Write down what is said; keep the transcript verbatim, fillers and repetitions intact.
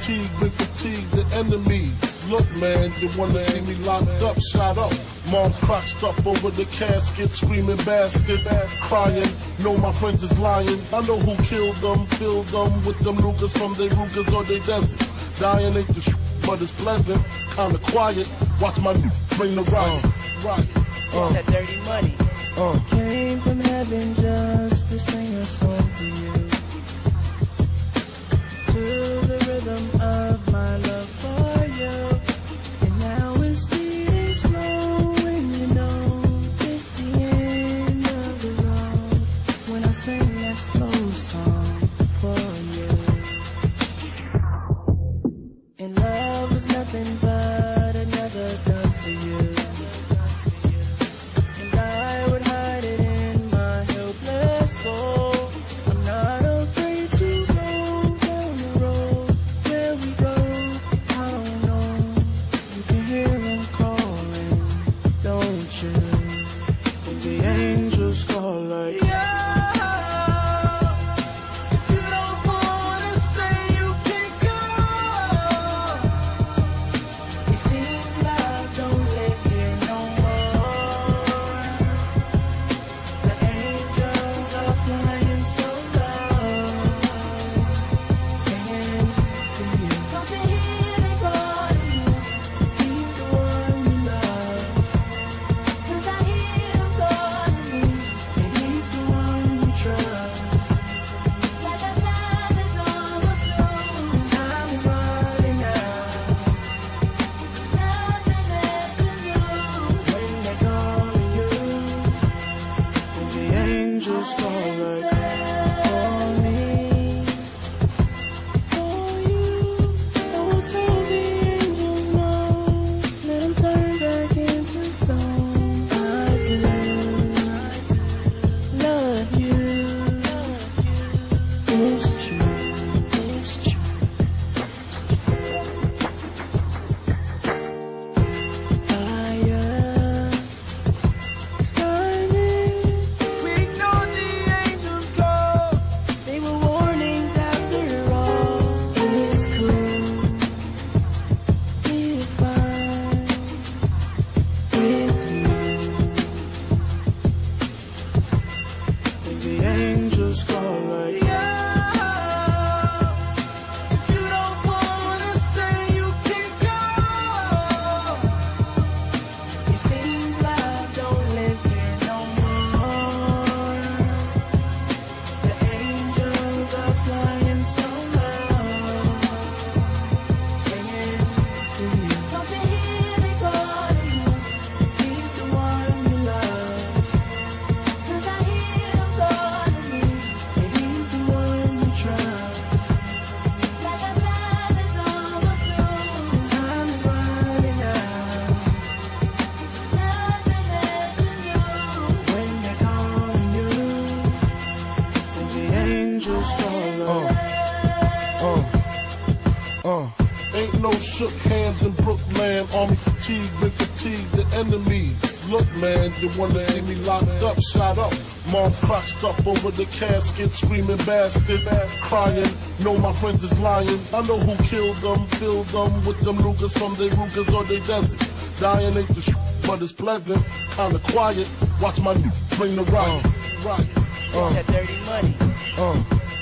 fatigue, bring fatigue the enemies. Look, man, you wanna see me locked up, shot up. Mom's crouched up over the casket, screaming bastard, crying. Know my friends is lying. I know who killed them, filled them with them Rugas from their Rugas or their deserts. Dying ain't the sh**, but it's pleasant, kinda quiet. Watch my new bring the riot. Uh, riot. Uh, it's that dirty money. Uh. Came from heaven just to sing a song for you. To the rhythm of my love for you. And now it's sweet and slow when you know it's the end of the road. When I sing that slow song for you. And love was nothing but another done for you. And I would hide it in my helpless soul. I'm not afraid to go down the road. Where we go, I don't know. You can hear them calling, don't you? And the angels call like, yeah. Shook hands in Brooklyn, army fatigue, bring fatigue the enemies. Look, man, you wanna see me locked up, shot up. Mom's crouched up over the casket, screaming bastard, crying. Know my friends is lying. I know who killed them, filled them with them Rugas from their Rugas or their deserts. Dying ain't the sh**, but it's pleasant, kinda quiet. Watch my new bring the riot. Uh, riot. Uh, it's that dirty money. Uh.